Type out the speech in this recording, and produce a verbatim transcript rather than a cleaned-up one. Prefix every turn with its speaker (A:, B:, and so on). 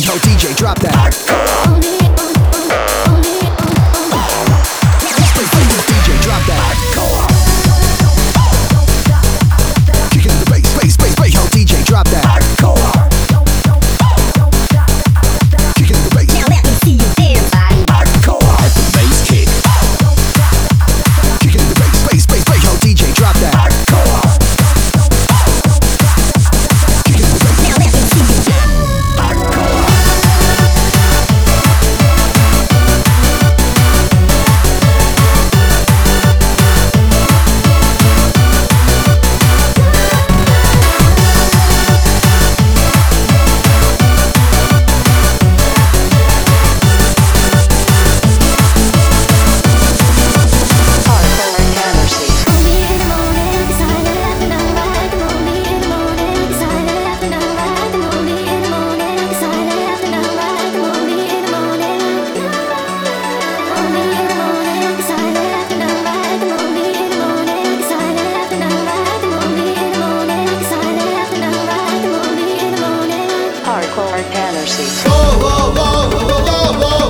A: Yo, D J, drop that. D J, drop that. Kicking the bass, bass, bass, bass. Yo, D J, drop that. Kicking the bass.
B: Now let me see you dance, body.
A: Let the bass kick. Kicking the bass, bass, bass, bass. Yo, D J, drop that. Kicking the bass.
B: Now let me see you dance.
C: Hardcore Tanner Seats.
D: Whoa, whoa, whoa, whoa, whoa, whoa.